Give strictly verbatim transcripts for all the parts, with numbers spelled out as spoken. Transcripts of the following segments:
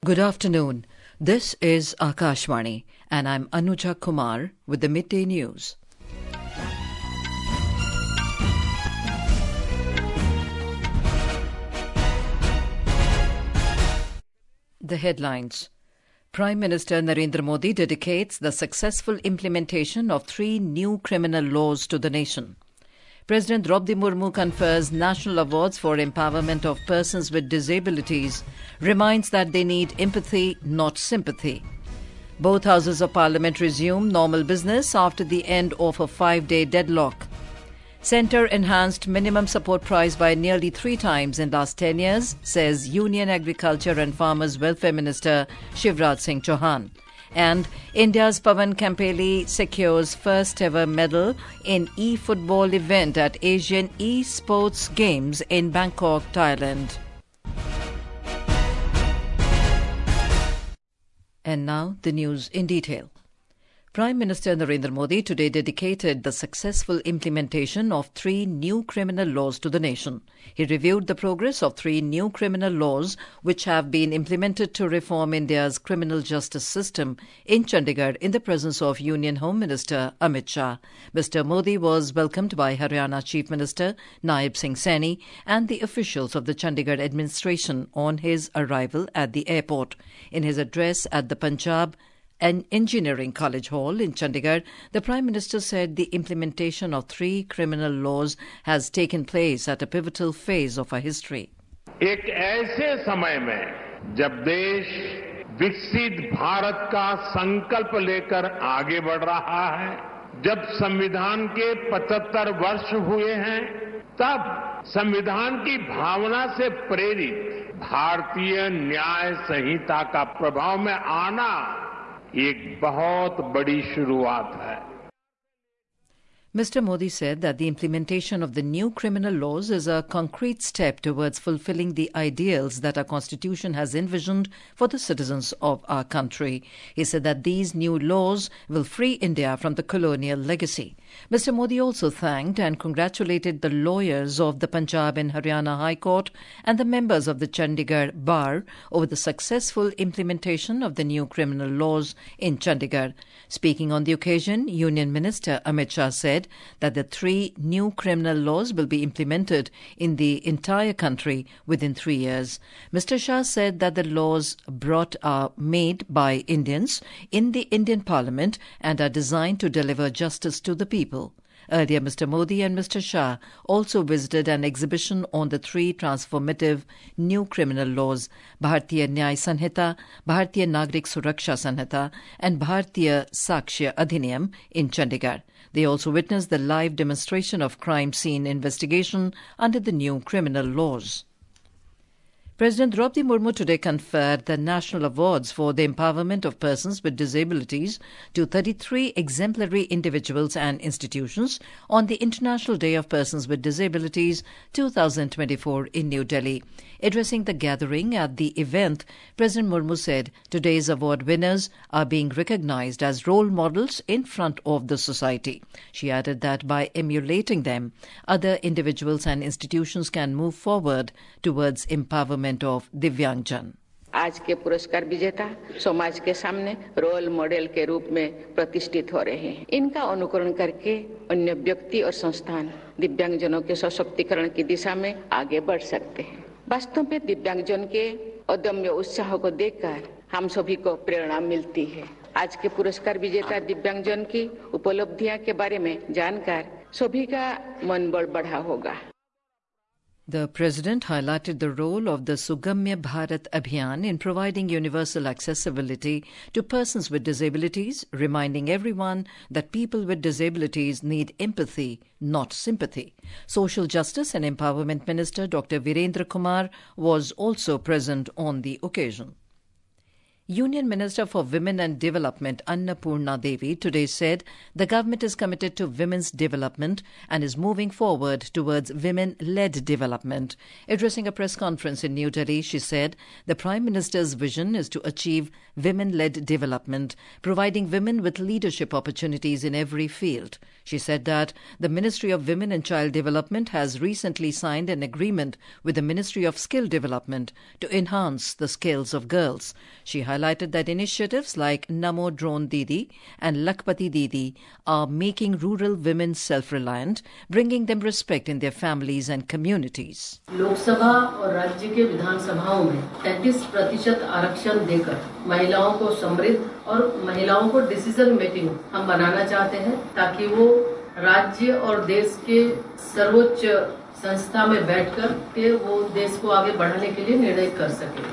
Good afternoon. This is Akashvani, and I'm Anuja Kumar with the Midday News. The headlines. Prime Minister Narendra Modi dedicates the successful implementation of three new criminal laws to the nation. President Draupadi Murmu confers national awards for empowerment of persons with disabilities, reminds that they need empathy, not sympathy. Both houses of parliament resume normal business after the end of a five-day deadlock. Centre enhanced minimum support price by nearly three times in last ten years, says Union Agriculture and Farmers Welfare Minister Shivraj Singh Chauhan. And India's Pawan Kampeli secures first ever medal in e-football event at Asian e-sports games in Bangkok, Thailand. And now the news in detail. Prime Minister Narendra Modi today dedicated the successful implementation of three new criminal laws to the nation. He reviewed the progress of three new criminal laws which have been implemented to reform India's criminal justice system in Chandigarh in the presence of Union Home Minister Amit Shah. Mister Modi was welcomed by Haryana Chief Minister Naib Singh Saini and the officials of the Chandigarh administration on his arrival at the airport. In his address at the Punjab An Engineering College Hall in Chandigarh, the Prime Minister said the implementation of three criminal laws has taken place at a pivotal phase of our history. एक ऐसे समय में जब देश विकसित भारत का संकल्प लेकर आगे बढ़ रहा है, जब संविधान के पचहत्तर वर्ष हुए हैं, तब संविधान की भावना से प्रेरित भारतीय न्याय संहिता का प्रभाव में आना एक बहुत बड़ी शुरुआत है. Mister Modi said that the implementation of the new criminal laws is a concrete step towards fulfilling the ideals that our Constitution has envisioned for the citizens of our country. He said that these new laws will free India from the colonial legacy. Mister Modi also thanked and congratulated the lawyers of the Punjab and Haryana High Court and the members of the Chandigarh Bar over the successful implementation of the new criminal laws in Chandigarh. Speaking on the occasion, Union Minister Amit Shah said that the three new criminal laws will be implemented in the entire country within three years. Mister Shah said that the laws brought are made by Indians in the Indian Parliament and are designed to deliver justice to the people. Earlier, Mister Modi and Mister Shah also visited an exhibition on the three transformative new criminal laws, Bharatiya Nyay Sanhita, Bharatiya Nagrik Suraksha Sanhita and Bharatiya Sakshya Adhiniyam in Chandigarh. They also witnessed the live demonstration of crime scene investigation under the new criminal laws. President Draupadi Murmu today conferred the national awards for the empowerment of persons with disabilities to thirty-three exemplary individuals and institutions on the International Day of Persons with Disabilities two thousand twenty-four in New Delhi. Addressing the gathering at the event, President Murmu said today's award winners are being recognized as role models in front of the society. She added that by emulating them, other individuals and institutions can move forward towards empowerment of Divyangjan. आज के पुरस्कार विजेता समाज के सामने role model के रूप में प्रतिष्ठित हो रहे हैं. इनका अनुकरण करके अन्य व्यक्ति और संस्थान दिव्यांगजनों के सशक्तिकरण की दिशा में आगे बढ़ सकते हैं. वास्तव में दिव्यांगजन के अदम्य उत्साह को देखकर हम सभी को प्रेरणा मिलती है. आज के पुरस्कार विजेता दिव्यांगजन की उपलब्धियां के बारे में जानकर सभी का मनोबल बढ़ा होगा. The President highlighted the role of the Sugamya Bharat Abhiyan in providing universal accessibility to persons with disabilities, reminding everyone that people with disabilities need empathy, not sympathy. Social Justice and Empowerment Minister Doctor Virendra Kumar was also present on the occasion. Union Minister for Women and Development Annapurna Devi today said the government is committed to women's development and is moving forward towards women-led development. Addressing a press conference in New Delhi, she said the Prime Minister's vision is to achieve women-led development, providing women with leadership opportunities in every field. She said that the Ministry of Women and Child Development has recently signed an agreement with the Ministry of Skill Development to enhance the skills of girls. She highlighted that initiatives like Namo Drone Didi and Lakhpati Didi are making rural women self-reliant, bringing them respect in their families and communities. Lok Sabha और राज्य के विधानसभाओं में तैंतीस प्रतिशत आरक्षण देकर महिलाओं को समृद्ध और महिलाओं को डिसीजन मेकिंग हम बनाना चाहते हैं ताकि वो राज्य और देश के सर्वोच्च संस्था में बैठकर के वो देश को आगे बढ़ाने के लिए निर्णय कर सके.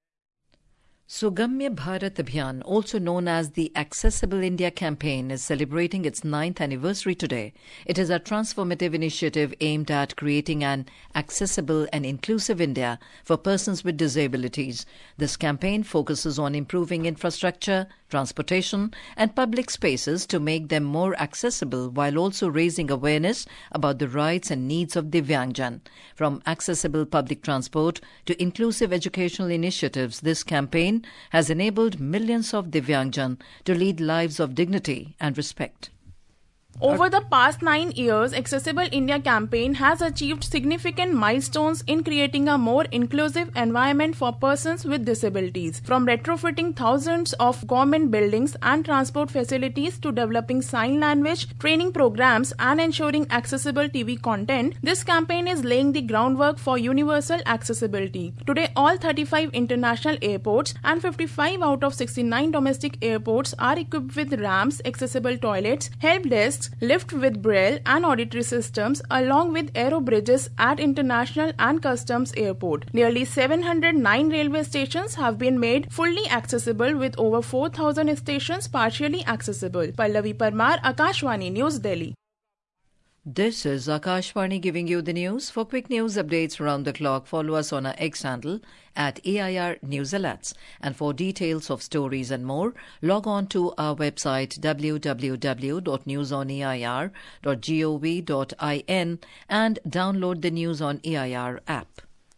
Sugamya Bharat Abhiyan, also known as the Accessible India campaign, is celebrating its ninth anniversary today. It is a transformative initiative aimed at creating an accessible and inclusive India for persons with disabilities. This campaign focuses on improving infrastructure, transportation and public spaces to make them more accessible while also raising awareness about the rights and needs of Divyangjan. From accessible public transport to inclusive educational initiatives, this campaign has enabled millions of Divyangjan to lead lives of dignity and respect. Over the past nine years, Accessible India campaign has achieved significant milestones in creating a more inclusive environment for persons with disabilities. From retrofitting thousands of government buildings and transport facilities to developing sign language training programs and ensuring accessible T V content, this campaign is laying the groundwork for universal accessibility. Today, all thirty-five international airports and fifty-five out of sixty-nine domestic airports are equipped with ramps, accessible toilets, help desks, lift with braille and auditory systems, along with aero bridges at international and customs airport. Nearly seven hundred nine railway stations have been made fully accessible, with over four thousand stations partially accessible. Pallavi Parmar, Akashvani News, Delhi. This is Akashvani giving you the news. For quick news updates around the clock, follow us on our X handle at A I R News Alerts. And for details of stories and more, log on to our website w w w dot news on a i r dot gov dot in and download the News on A I R app.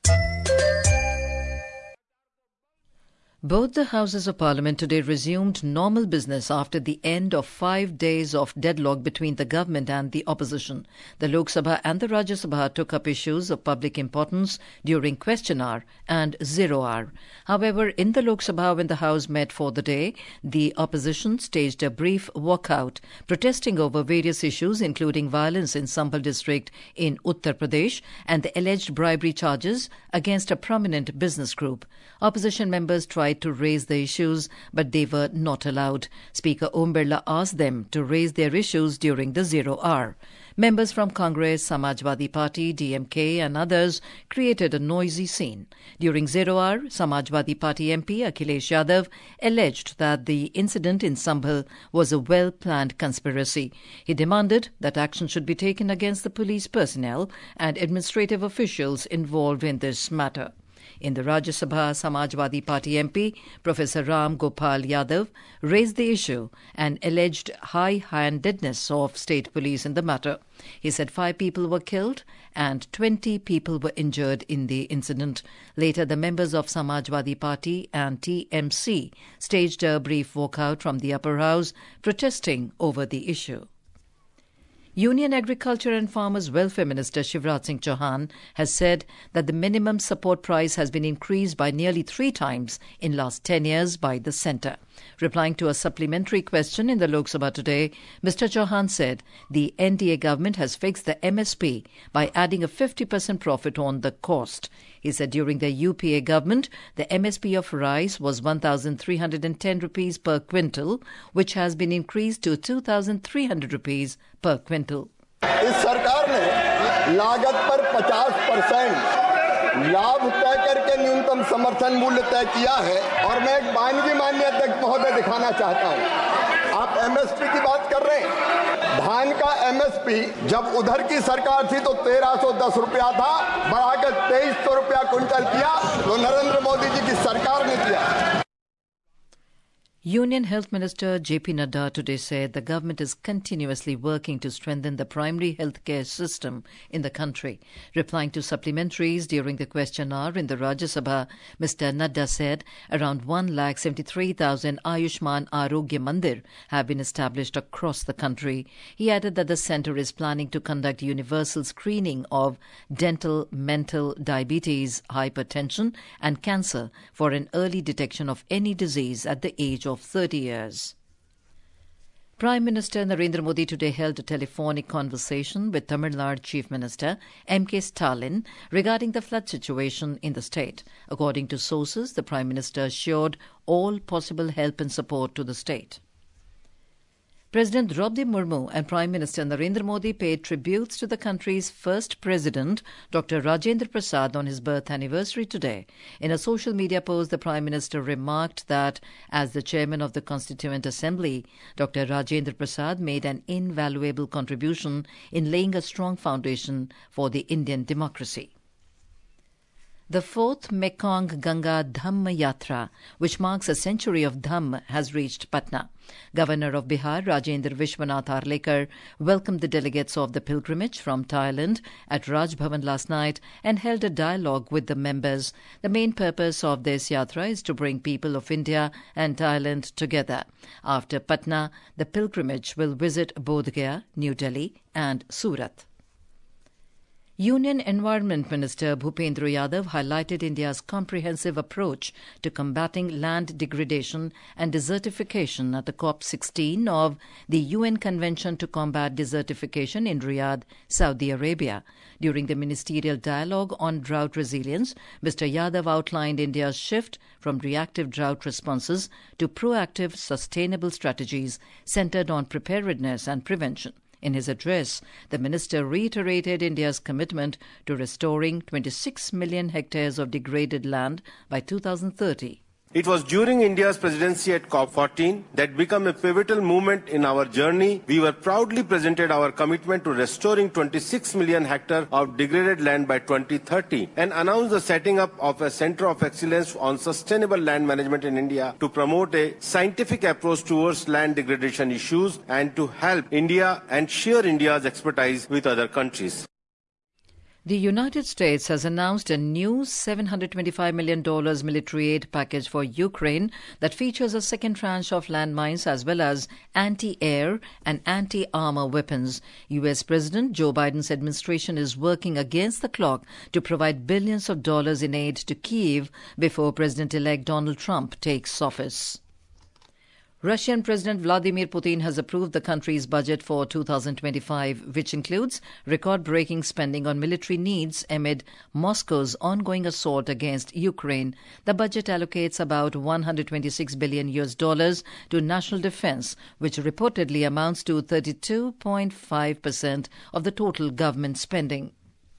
Both the Houses of Parliament today resumed normal business after the end of five days of deadlock between the government and the opposition. The Lok Sabha and the Rajya Sabha took up issues of public importance during question hour and zero hour. However, in the Lok Sabha, when the House met for the day, the opposition staged a brief walkout, protesting over various issues including violence in Sambhal district in Uttar Pradesh and the alleged bribery charges against a prominent business group. Opposition members tried to raise the issues, but they were not allowed. Speaker Om Birla asked them to raise their issues during the zero hour. Members from Congress, Samajwadi Party, D M K and others created a noisy scene. During zero hour, Samajwadi Party M P Akhilesh Yadav alleged that the incident in Sambhal was a well-planned conspiracy. He demanded that action should be taken against the police personnel and administrative officials involved in this matter. In the Rajya Sabha, Samajwadi Party M P Professor Ram Gopal Yadav raised the issue and alleged high-handedness of state police in the matter. He said five people were killed and twenty people were injured in the incident. Later, the members of Samajwadi Party and T M C staged a brief walkout from the upper house, protesting over the issue. Union Agriculture and Farmers Welfare Minister Shivraj Singh Chauhan has said that the minimum support price has been increased by nearly three times in last ten years by the centre. Replying to a supplementary question in the Lok Sabha today, Mister Chauhan said the N D A government has fixed the M S P by adding a fifty percent profit on the cost. He said during the U P A government, the M S P of rice was one thousand three hundred ten rupees per quintal, which has been increased to two thousand three hundred rupees per quintal. इस सरकार ने लागत पर पचास percent लाभ तय करके न्यूनतम समर्थन मूल्य तय किया है और मैं एक वानगी माननीय अध्यक्ष महोदय दिखाना चाहता हूं। आप एम एस पी की बात कर रहे हैं, धान का एम एस पी जब उधर की सरकार थी तो तेरह सौ दस रुपया था, बढ़ाकर तेईस सौ रुपया क्विंटल किया तो नरेंद्र मोदी जी की सरकार ने किया। Union Health Minister J P Nadda today said the government is continuously working to strengthen the primary healthcare system in the country. Replying to supplementaries during the question hour in the Rajya Sabha, Mister Nadda said around one lakh seventy-three thousand Ayushman Arogya Mandir have been established across the country. He added that the centre is planning to conduct universal screening of dental, mental, diabetes, hypertension and cancer for an early detection of any disease at the age of thirty years. Prime Minister Narendra Modi today held a telephonic conversation with Tamil Nadu Chief Minister M K Stalin regarding the flood situation in the state. According to sources, the Prime Minister assured all possible help and support to the state. President Draupadi Murmu and Prime Minister Narendra Modi paid tributes to the country's first president, Doctor Rajendra Prasad, on his birth anniversary today. In a social media post, the Prime Minister remarked that, as the chairman of the Constituent Assembly, Doctor Rajendra Prasad made an invaluable contribution in laying a strong foundation for the Indian democracy. The fourth Mekong Ganga Dhamma Yatra, which marks a century of Dhamm, has reached Patna. Governor of Bihar, Rajendra Vishwanath Arlekar, welcomed the delegates of the pilgrimage from Thailand at Raj Bhavan last night and held a dialogue with the members. The main purpose of this yatra is to bring people of India and Thailand together. After Patna, the pilgrimage will visit Bodh Gaya, New Delhi and Surat. Union Environment Minister Bhupendra Yadav highlighted India's comprehensive approach to combating land degradation and desertification at the COP sixteen of the U N Convention to Combat Desertification in Riyadh, Saudi Arabia. During the ministerial dialogue on drought resilience, Mister Yadav outlined India's shift from reactive drought responses to proactive, sustainable strategies centered on preparedness and prevention. In his address, the minister reiterated India's commitment to restoring twenty-six million hectares of degraded land by two thousand thirty. It was during India's presidency at COP fourteen that became a pivotal moment in our journey. We were proudly presented our commitment to restoring twenty-six million hectares of degraded land by twenty thirty and announced the setting up of a Centre of Excellence on Sustainable Land Management in India to promote a scientific approach towards land degradation issues and to help India and share India's expertise with other countries. The United States has announced a new seven hundred twenty-five million dollars military aid package for Ukraine that features a second tranche of landmines as well as anti-air and anti-armor weapons. U S President Joe Biden's administration is working against the clock to provide billions of dollars in aid to Kyiv before President-elect Donald Trump takes office. Russian President Vladimir Putin has approved the country's budget for two thousand twenty-five, which includes record-breaking spending on military needs amid Moscow's ongoing assault against Ukraine. The budget allocates about one hundred twenty-six billion U S dollars to national defense, which reportedly amounts to thirty-two point five percent of the total government spending.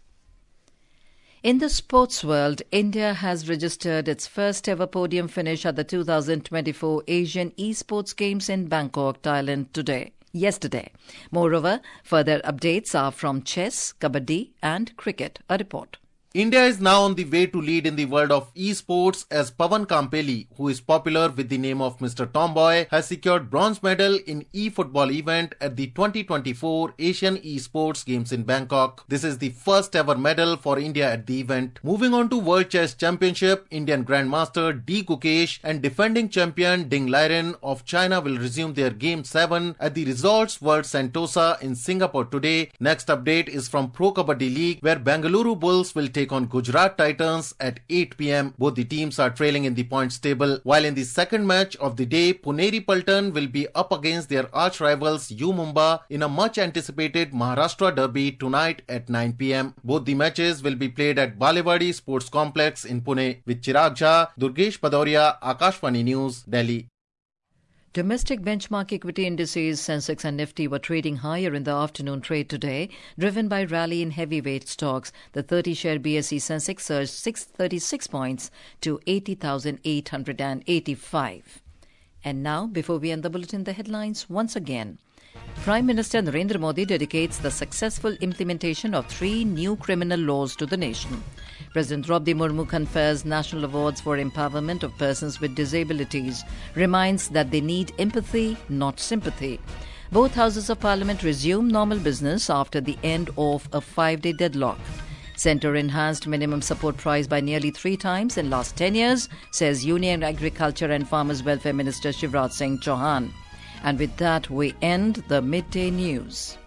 In the sports world, India has registered its first ever podium finish at the two thousand twenty-four Asian Esports Games in Bangkok, Thailand today. Yesterday. Moreover, further updates are from chess, kabaddi and cricket. A report. India is now on the way to lead in the world of esports as Pawan Kampeli, who is popular with the name of Mister Tomboy, has secured bronze medal in e-football event at the twenty twenty-four Asian Esports Games in Bangkok. This is the first ever medal for India at the event. Moving on to World Chess Championship, Indian Grandmaster D. Gukesh and defending champion Ding Liren of China will resume their Game seven at the Resorts World Sentosa in Singapore today. Next update is from Pro Kabaddi League, where Bengaluru Bulls will take on Gujarat Titans at eight p m Both the teams are trailing in the points table, while in the second match of the day, Puneri Paltan will be up against their arch rivals U Mumba in a much anticipated Maharashtra derby tonight at nine p m Both the matches will be played at Balewadi Sports Complex in Pune. With Chirag Jha, Durgesh Padoria, Akashvani News, Delhi. Domestic benchmark equity indices Sensex and Nifty were trading higher in the afternoon trade today, driven by rally in heavyweight stocks. The thirty-share B S E Sensex surged six hundred thirty-six points to eighty thousand eight hundred eighty-five. And now, before we end the bulletin, the headlines once again. Prime Minister Narendra Modi dedicates the successful implementation of three new criminal laws to the nation. President Draupadi Murmu confers national awards for empowerment of persons with disabilities, reminds that they need empathy, not sympathy. Both houses of parliament resume normal business after the end of a five-day deadlock. Centre enhanced minimum support price by nearly three times in last ten years, says Union Agriculture and Farmers Welfare Minister Shivraj Singh Chauhan. And with that, we end the midday news.